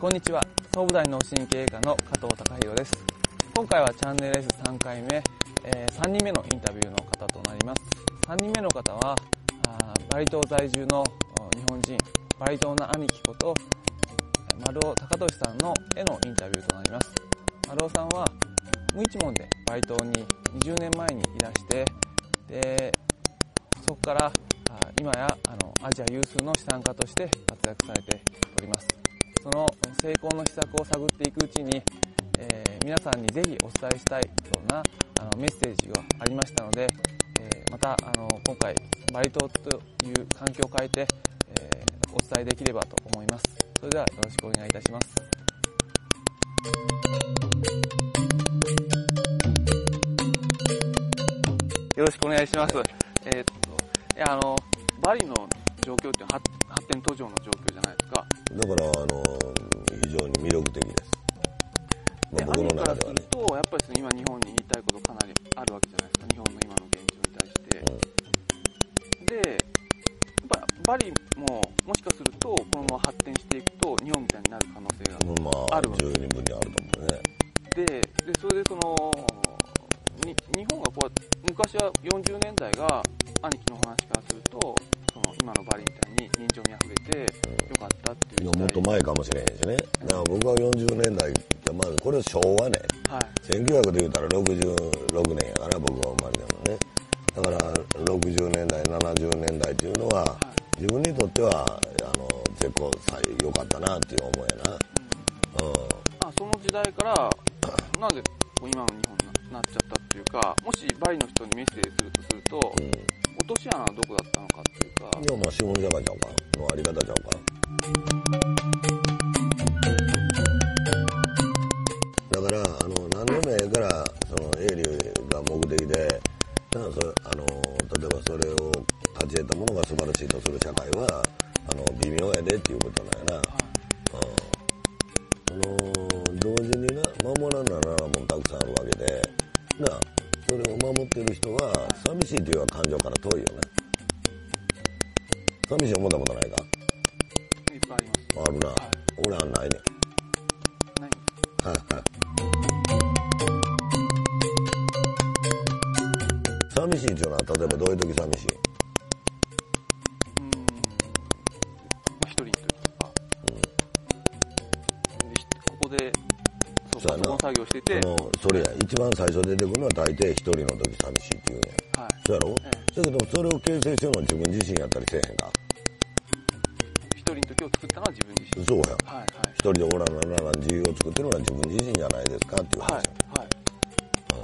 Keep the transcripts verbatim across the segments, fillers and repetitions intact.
こんにちは。総武大脳神経科の加藤隆弘です。今回はチャンネル エスさん 回目、えー、さんにんめのインタビューの方となります。さんにんめの方はあバリ島在住の日本人、バリ島の兄貴こと丸尾隆俊さんのへのインタビューとなります。丸尾さんは無一文でバリ島ににじゅうねんまえにいらして、でそこから今やあのアジア有数の資産家として活躍されております。その成功の秘策を探っていくうちに、えー、皆さんにぜひお伝えしたいようなあのメッセージがありましたので、えー、またあの今回バリ島という環境を変えて、えー、お伝えできればと思います。それではよろしくお願いいたします。よろしくお願いします。えー、っといやあのバリの状況って発展途上の状況じゃないですか。 だからあの非常に魅力的です。 まあ、僕の中ではね。とやっぱり今日本に言いたいことかなりあるわけじゃないですか。日本の今の現状に対して。うん、で、やっぱバリももしかするとこのまま発展していくと日本みたいになる可能性があるわけです。 まあ十二分にあると思うね。 で、でそれでそのに日本がこう昔はよんじゅうねんだいが兄貴の話からすると。今のバリみたいに人情味あふれてよかったっていう、 うん、いやもっと前かもしれへんしね。だから僕はよんじゅうねんだい、まずこれ昭和ね、はい、せんきゅうひゃくで言うたらろくじゅうろくねんやから僕が生まれたのね。だからろくじゅうねんだいななじゅうねんだいっていうのは、はい、自分にとってはあの結構良かったなっていう思いやな、うんうん、 あその時代からなんで今の日本になっちゃったっていうか、もしバリの人にメッセージするとすると、うん、落とし穴はどこだったのかっていうか。 いやまあ資本主義ちゃうかのあり方ちゃうか。だからあの何でもええからその営利が目的で、そあの例えばそれを立ち得たものが素晴らしいとする社会はあの微妙やでっていうことなんやな。はい、うん、あの同時にな守らなならんもんたくさんあるわけでな。それを守ってる人は寂しいという感情から遠いよね。寂しい思ったことないか？ いっぱいあります。 あるな。はい、俺はないね。 ない。 寂しいっていうのは例えばどういう時寂しい？ うーん、まあ、一人の時とか。うん。でここでそうその作業してて、 そのそれや一番最初出てくるのは大抵一人の時寂しいっていうね。はい。そうやろ？ええ、だけどそれを形成してるのは自分自身やったりせえへんか。 一人の時を作ったのは自分自身。 そうや。はいはい。一人でおらなならん自由を作ってるのは自分自身じゃないですかっていう話。はいはい。うん。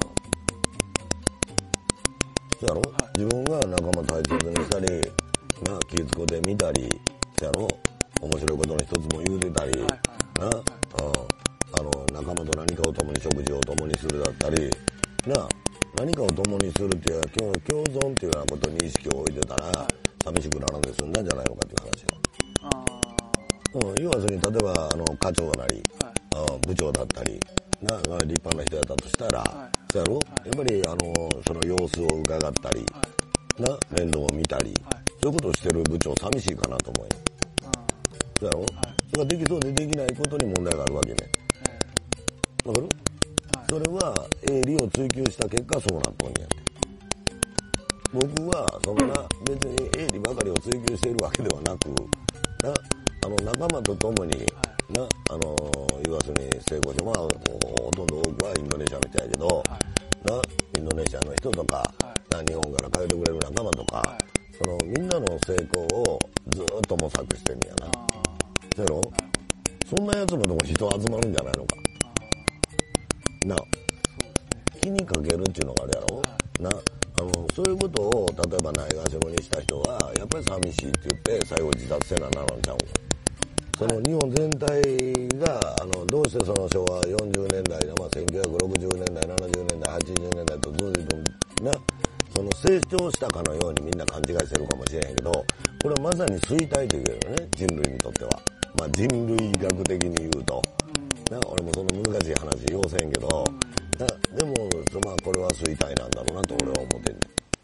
そうやろ？はい、自分が仲間大切にしたり、な気ぃつこで見たり、そうやろ？面白いことの一つも言うてたり、はいはい、な、はい、うん。あの仲間と何かを共に食事を共にするだったりな、何かを共にするっていう共共存っていうようなことに意識を置いてたら、はい、寂しくならんで済んだんじゃないのかっていう話よ。あ、うん、要はそれに例えばあの課長なり、はい、部長だったりな、立派な人やったとしたら、はい、そうやろ、はい、やっぱりあのその様子を伺ったり、はい、な面倒を見たり、はい、そういうことをしてる部長寂しいかなと思うよ。そうやろ、はい、それができそうでできないことに問題があるわけね。わかる？はい、それは営利を追求した結果そうなっとんやって。僕はそんな別に営利ばかりを追求しているわけではなく、なあの仲間と共に、はい、なあの要するに成功者はほとんど多くはインドネシアの人やけど、はい、なインドネシアの人とか、はい、な日本から通ってくれる仲間とか、はい、そのみんなの成功をずっと模索してるんやな。そうやろ？そんなやつのとこ人集まるんじゃないのか。な、気にかけるっていうのがあるやろ、はい、なあのそういうことを例えばないがしろにした人はやっぱり寂しいって言って最後自殺せなならんちゃうんか。その日本全体があのどうしてその昭和よんじゅうねんだい、まあ、せんきゅうひゃくろくじゅうねんだいななじゅうねんだいはちじゅうねんだいとずっとなその成長したかのようにみんな勘違いしてるかもしれへんけど、これはまさに衰退というよね、人類にとっては。まあ、人類学的に言うと、な俺もその難しい話要せんけど、なでもまあこれは衰退なんだろうなと俺は思ってんね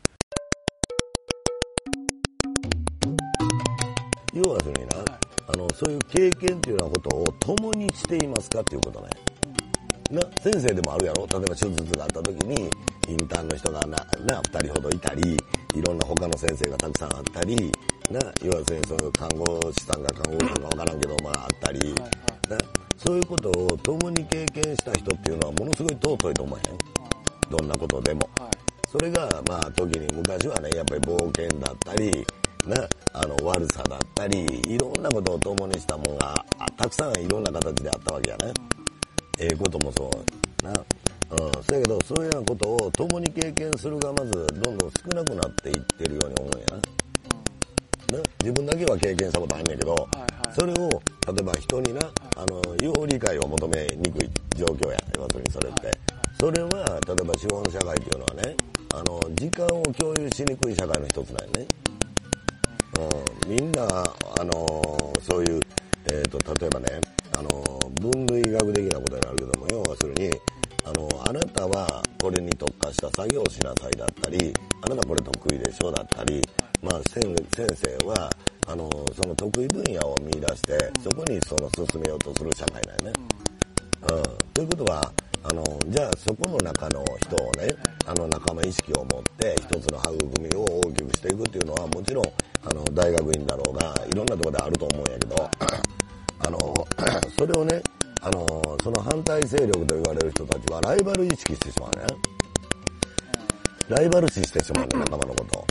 ん。要はそれにな、はい、あのそういう経験っていうようなことを共にしていますかっていうことね。な、先生でもあるやろ。例えば手術があった時に、インターンの人がな、な、二人ほどいたり、いろんな他の先生がたくさんあったり、な、要するにそういう看護師さんが看護師さんかわからんけど、まああったり、はいはい、な、そういうことを共に経験した人っていうのはものすごい尊いと思えへん。どんなことでも。はい、それが、まあ時に昔はね、やっぱり冒険だったり、な、あの悪さだったり、いろんなことを共にしたものがたくさんいろんな形であったわけやね。ええこともそうな。うん。そやけど、そういうようなことを共に経験するがまずどんどん少なくなっていってるように思うんやな。うん、な、自分だけは経験したことあんねんけど、はいはい、それを例えば人にな、あのよう理解を求めにくい状況や。要するにそれって、はいはい、それは例えば資本社会っていうのはね、あの時間を共有しにくい社会の一つなんやね。うん、みんなあのそういう、えー、と例えばね、あの分類学的なことになるけども、要するにあのあなたはこれに特化した作業をしなさいだったり、あなたこれ得意でしょだったり、まあ、先, 先生はあのその得意分野を見出してそこにその進めようとする社会だよね。うん、ということはあのじゃあそこの中の人をね、あの仲間意識を持って一つの育みを大きくしていくっていうのはもちろんあの大学院だろうがいろんなところであると思うんやけどあのそれをね、あのその反対勢力と言われる人たちはライバル意識してしまうね。ライバル視してしまうね、仲間のことを。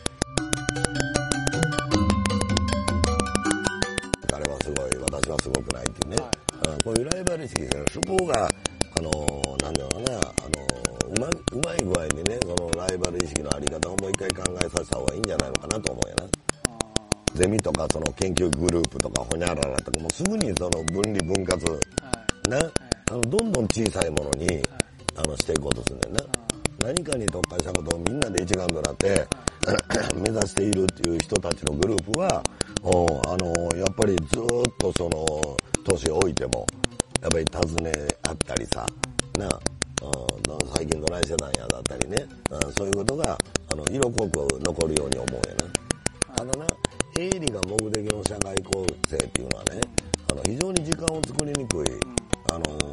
彼はすごい、私はすごくないっていうね、はい、うん、こういうライバル意識してる、そこがあのなんだろうな、あのうまうまい具合にね、そのライバル意識のあり方をもう一回考えさせた方がいいんじゃないのかなと思うよな。ゼミとかその研究グループとかホニャララとかもうすぐにその分離分割、はい、な、はい、あのどんどん小さいものに、はい、あのしていこうとするんだよな。何かに特化したことをみんなで一丸となって、はい、目指しているっていう人たちのグループは、あのやっぱりずっとその年を置いてもやっぱり尋ねあったりさ、な、最近どないしてたんやだったりね、そういうことがあの色濃く残るように思うやな。ただな、営利が目的の社会構成っていうのはね、あの非常に時間を作りにくい、あのー、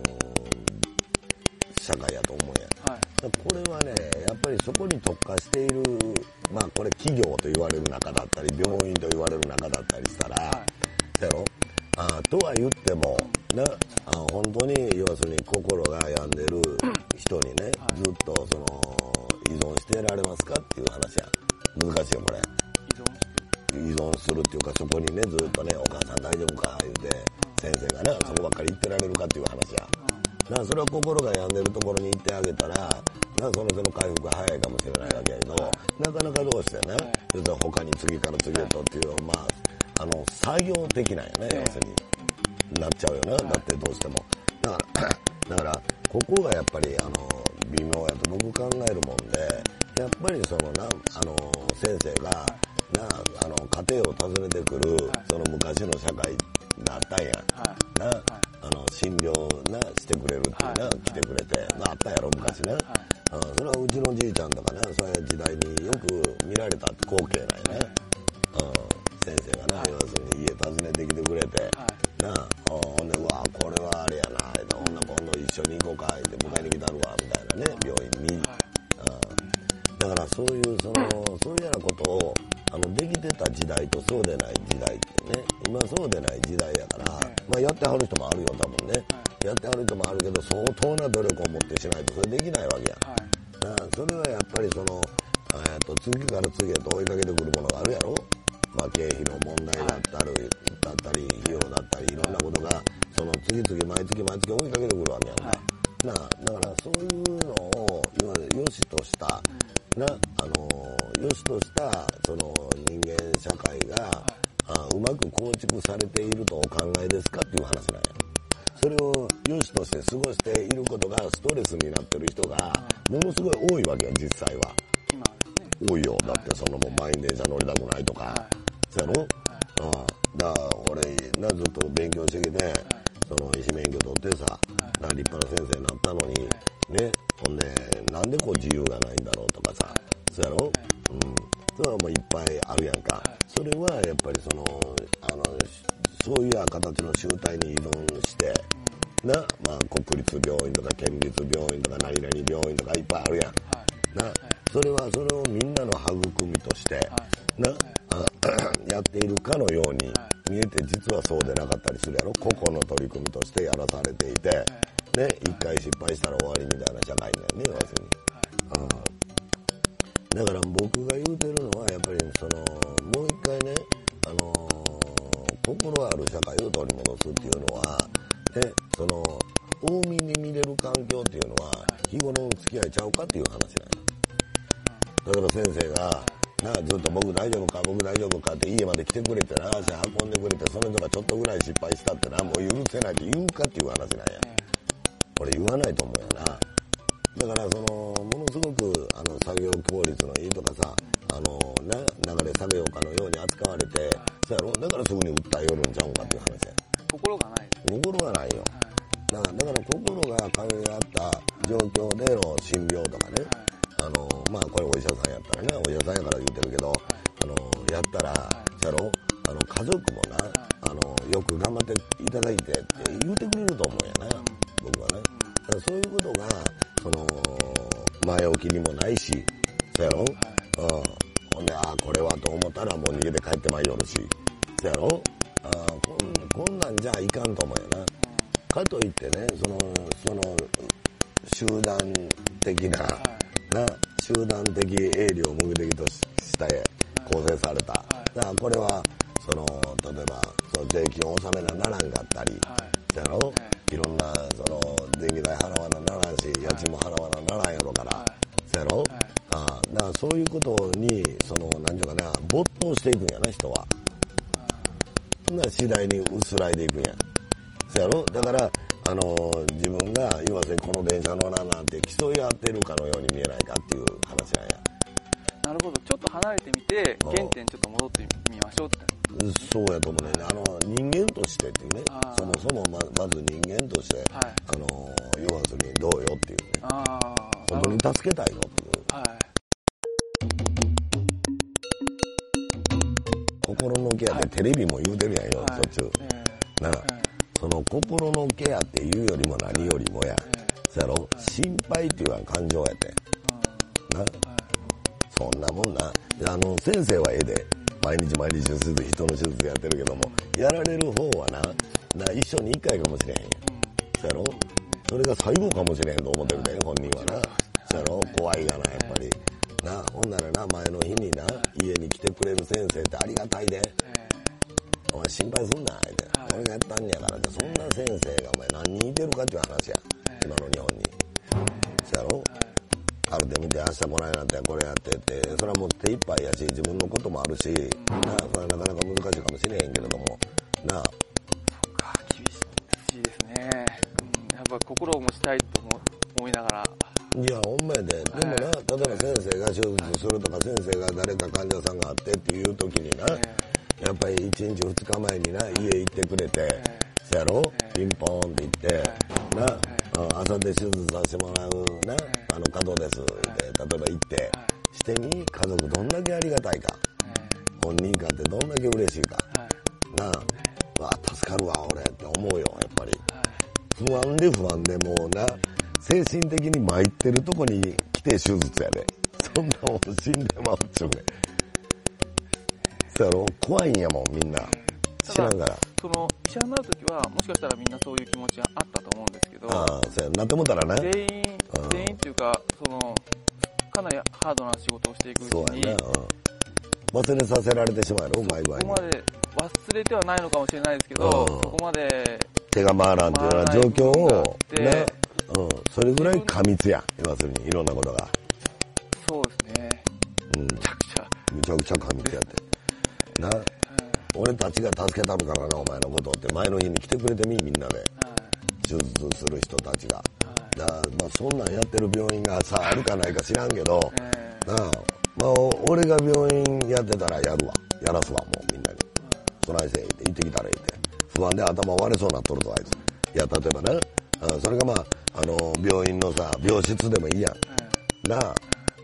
社会やと思うんや。はい、これはね、やっぱりそこに特化している、まあこれ企業と言われる中だったり、病院と言われる中だったりしたら、はい、やろ、あとは言っても、な、あ本当に要するに心が病んでる人にね、はい、ずっとその依存してられますかっていう話や。難しいよこれ。依存するっていうか、そこにねずっとね、お母さん大丈夫か言うて先生がね、そこばっかり言ってられるかっていう話や。だからそれは心が病んでるところに行ってあげたら、なんかその人の回復が早いかもしれないわけやけど、なかなかどうしてね、要するに他に次から次へとっていう、まああの作業的なんやね、要するになっちゃうよな。だってどうしてもだからだからここがやっぱりあの微妙やと僕考えるもんで、やっぱりそのな、あの先生がな、あの家庭を訪ねてくる、はい、その昔の社会だったんや、はい、な、はい、あの診療なしてくれるっていうな、はい、来てくれて、はい、まあ、あったやろ昔ね、はい、うん、それはうちのじいちゃんとかね、そういう時代によく見られた光景なんやね、はい、うん、先生がな、はい、要するに家訪ねてきてくれて、はい、な、ほんで、うわこれはあれやな、ほんな今度一緒に行こうかって迎えに来たるわみたいなね、病院に、はい、うん、だからそういうそのそういうようなことをあのできてた時代とそうでない時代ってね、今そうでない時代やから、まあやってはる人もあるよ多分ね、やってはる人もあるけど相当な努力を持ってしないとそれできないわけや、はい、それはやっぱりその、えー、と次から次へと追いかけてくるものがあるやろ、まあ経費の問題だったり、だったり費用だったりいろんなことがその次々毎月毎月追いかけてくるわけやんか、はい、なだからそういうのをいわゆる良しとしたな、あの良しとしたその人間社会が、あうまく構築されているとお考えですかっていう話なんや。それを良しとして過ごしていることがストレスになってる人がものすごい多いわけや、実際は。多いよ。だってそのもう満員電車乗りたくないとか、そうやろ、うん、だから俺なずっと勉強してきて、その医師免許取ってさ、な立派な先生になったのにね、ほんでなんでこう自由がないんだろうとかさ、そうやろ、うん、それはもういっぱいあるやんか。それはやっぱりそのあのそういう形の集体に依存して、な、まあ、国立病院とか県立病院とか何々病院とかいっぱいあるやん。はい、な、はい、それはそれをみんなの育みとして、はい、な、はい、やっているかのように見えて、実はそうでなかったりするやろ。個々の取り組みとしてやらされていて、はい、ね、一回失敗したら終わりみたいな社会だよね、要するに。はい、だから僕が言うてるのは、やっぱりその、もう一回ね、あのー、心ある社会を取り戻すっていうのは、で、その、大見に見れる環境っていうのは、日頃の付き合いちゃうかっていう話なんや。だから先生が、な、ずっと僕大丈夫か、僕大丈夫かって家まで来てくれてな、足運んでくれて、その人がちょっとぐらい失敗したってな、もう許せないって言うかっていう話なんや。俺言わないと思うよな。だからその、ものすごく、あの、作業効率のいいとかさ、あの、な、流れ作業家のように扱われて、そうやろ？だからすぐに訴えよるんちゃうんかっていう話や。 心がない。 心がないよ。だから、だから心が関係あった状況での診療とかね、あの、まあ、これお医者さんやったらね、お医者さんやから言ってるけど、あの、やったら、そうやろ？あの、家族もな、あの、よく頑張っていただいてって言うてくれると思うんやな、僕はね。だからそういうことが、その、前置きにもないし、そうやろ？うん。ほんで、ああ、これはと思ったらもう逃げて帰ってまいよるし、そうやろ？あこん、こんなんじゃいかんと思うよな。かといってね、その、その、集団的な、な、集団的営利を目的として構成された。だからこれは、その、例えば、その税金を納めなならんかったり、そうやろ？いろんな、その、電気代払わなならんし、家賃も払わなならんやろから、そうやろ？ああ、だからそういうことに、その、なんていうかな、没頭していくんやな、人は。な次第に薄らいでいくんや。そうやろ？だから、あのー、自分が、要はこの電車乗らなんて競い合ってるかのように見えないかっていう話なんや。 なるほど。ちょっと離れてみて、原点ちょっと戻ってみましょうって。 そうやと思うね。あの、人間としてっていうね、そもそもままず人間として、はい、あのー、要はするにどうよっていうね。あ本当に助けたいのっていう。はい心のケアってテレビも言うてるやんよ、はい、途中。えー、なあ、えー、その心のケアっていうよりも何よりもや、えー、そやろ、心配っていう感情やって。な、はい、そんなもんな。あの、先生はええで、毎日毎日手術、人の手術やってるけども、やられる方はな、な一生に一回かもしれへんよ。そやろ、それが最後かもしれへんと思ってるで、本人はな。そやろ、怖いがな、やっぱり。な、ほんならな、前の日にな、家に来てくれる先生ってありがたいで。お前心配すんな、って。俺がやったんやから、そんな先生がお前何人いてるかっていう話や。今の日本に。そやろ、カルテ見て明日もらえなってこれやってって、それはもう手一杯やし、自分のこともあるし、な、それはなかなか難しいかもしれへんけれども、な。 そっか、厳しいですね。うん、やっぱ心を持ちたいと思いながら、 いや、ほんまやで。でもな、例えば先生が手術するとか、先生が誰か患者さんがあってっていう時にな、やっぱりいちにちふつかまえにな、家行ってくれて、そやろ、ピンポーンって言って、な、朝で手術させてもらうな、あの、加藤ですって、例えば行って、してみ、家族どんだけありがたいか、本人かってどんだけ嬉しいか、なあ、わあ、助かるわ、俺って思うよ、やっぱり。不安で不安でもうな、精神的に参ってるとこに来て手術やで。そんなもん死んでまうっちゅうね。そうやろ、怖いんやもん、みんな。知らんから。 その、医者になるときは、もしかしたらみんなそういう気持ちがあったと思うんですけど。 ああ、そうや、なってもたらね。 全員、全員っていうか、その、かなりハードな仕事をしていくうちに。そうやね、 うん。忘れさせられてしまうよ、うまい具合に。 そこまで、忘れてはないのかもしれないですけど、うん、そこまで、 手が回らんっていうような状況を、ね。うん、それぐらい過密や、要するにいろんなことが。 そうですね。うん。めちゃくちゃ。 めちゃくちゃ過密やって。な、うん、俺たちが助けたのからな、お前のことって前の日に来てくれてみ、みんなで。手術する人たちが。だから、まあそんなんやってる病院がさ、あるかないか知らんけど、なあ、まあ俺が病院やってたらやるわ。やらすわ、もうみんなに。そないせいって行ってきたらいいって。不安で頭割れそうになっとるぞ、あいつ。いや、例えばね、それがまあ、あの、病院のさ、病室でもいいやん。なあ。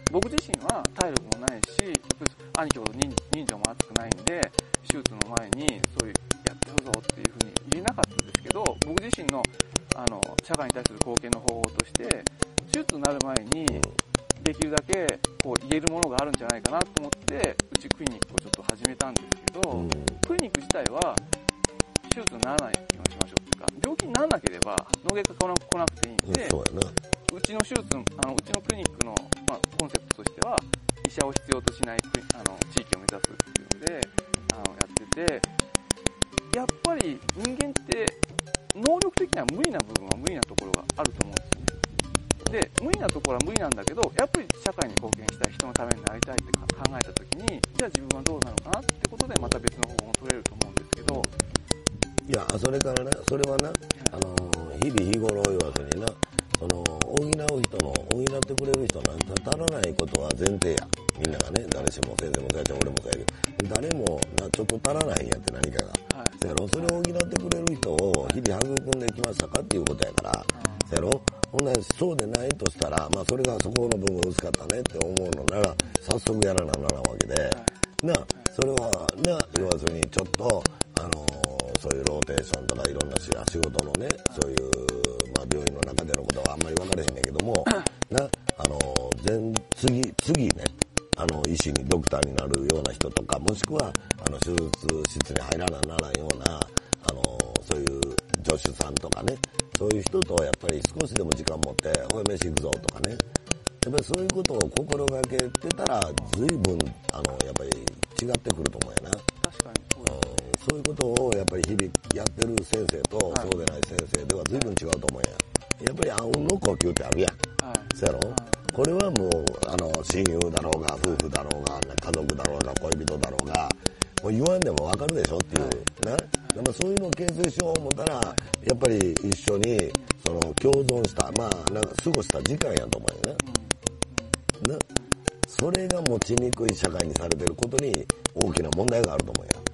僕自身は体力もないし、兄貴ほど人人情も厚くないんで、手術の前にそういうやってるぞっていうふうに言えなかったですけど、僕自身のあの社会に対する貢献の方法として、手術になる前にできるだけこう言えるものがあるんじゃないかなと思って、うちクリニックをちょっと始めたんですけど、うん、クリニック自体は手術にならないようにしましょうっていうか、病気にならなければ脳外科来なくていいんで、 うん、そうやな。 うちの手術、あのうちのクリニックの、まあ、コンセプトとしては、医者を必要としないあの地域を目指すっていうのであのやってて、やっぱり人間って能力的には無理な部分は無理なところがあると思うんですね。で、無理なところは無理なんだけど、やっぱり社会に貢献したい、人のためになりたいって考えたときに、じゃあ自分はどうなのかなってことで、また別の方法も取れると思うんですけど。 いや、それからな、それはな、あの日々日頃言わずにな、その補う人の補ってくれる人なんか足らないことは前提や。みんながね、誰しも先生もそうやし俺もそうやけど、誰もなちょっと足らないんやって何かが、はい、そやろ、それを補ってくれる人を日々育んできましたかっていうことやから、はい、そやろ、ほんならそうでないとしたら、まあそれがそこの部分薄かったねって思うのなら早速やらなならんわけで、はい、なそれはな言わずにちょっとあのー、そういうローテーションとかいろんな仕事のね、そういうまあ病院の中でのことはあんまり分からへんねんけども、なあのー、次次ね。あの医師にドクターになるような人とか、もしくはあの手術室に入らなならんようなあのそういう助手さんとかね、そういう人とやっぱり少しでも時間持っておい飯行くぞとかね、やっぱりそういうことを心がけてたら随分あのやっぱり違ってくると思うやな。 確かにそうですね、 うん、そういうことをやっぱり日々やってる先生と、はい、そうでない先生では随分違うと思うや。やっぱりあうんの呼吸ってあるやん。はい、そうやろ。はい、これはもうあの親友だろうが夫婦だろうが家族だろうが恋人だろうがもう言わんでも分かるでしょっていう、はい、な、はい、そういうのを形成しよう思ったら、はい、やっぱり一緒にその共存したまあなんか過ごした時間やと思うよね、うん、なそれが持ちにくい社会にされてることに大きな問題があると思うよ。